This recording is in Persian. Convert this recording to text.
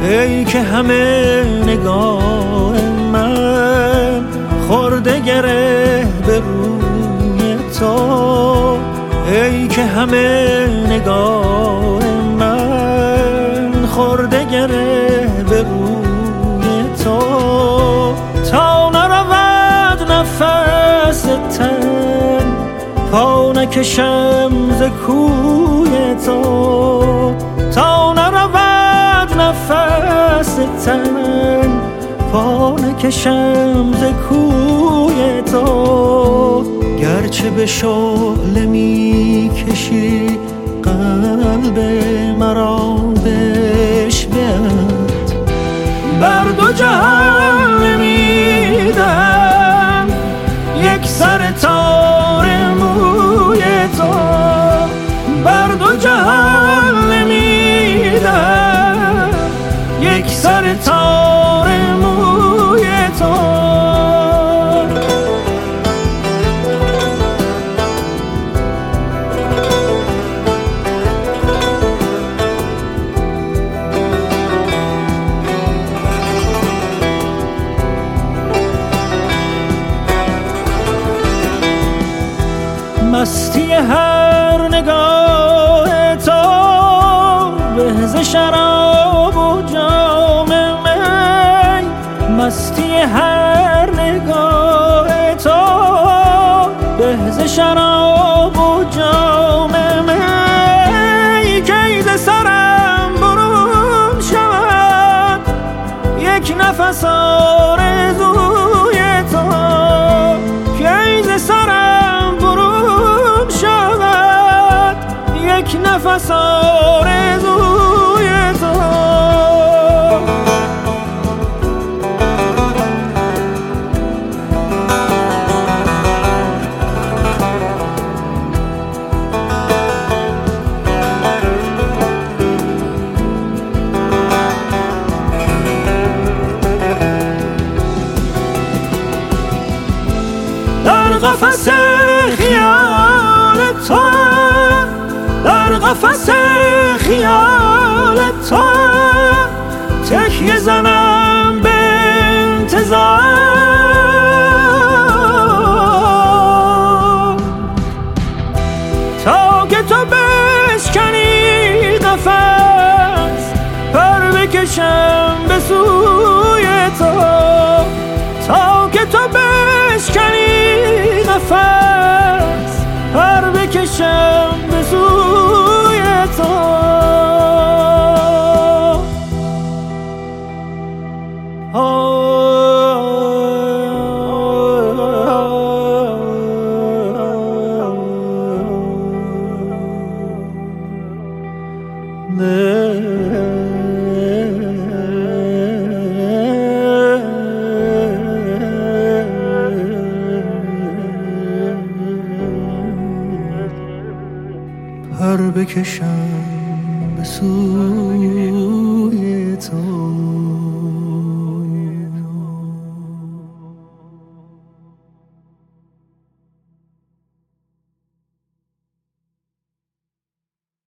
ای که همه نگاه من خورده گره به روی تو، ای که همه نگاه من خورده گره به روی تو، تا نرود نفس تن پا نکشم ز کوی تو، تا نرود نفس تن پا نکشم ز کوی تو، گرچه به شعله می کشی قلب مرا بشوید، بر دو جهان نمیدم یک سر تار موی تو، بر دو جهان نمیدم یک سر تار موی تو. مستی هر نگاه تو به ز شراب و جام می، مستی هر نگاه تو به ز شراب و جام می، کی ز سرم برون شود یک نفس آرزوی تو، کی ز سرم برون شود یک نفس آرزوی تو. در قفس خیال تو، در قفس خیال تو تکیه زنم به انتظار، تا که تو بشکنی قفس پر بکشم به سوی تو، تا که تو بشکنی نفس پر بکشم به سوی تو. پر بکشم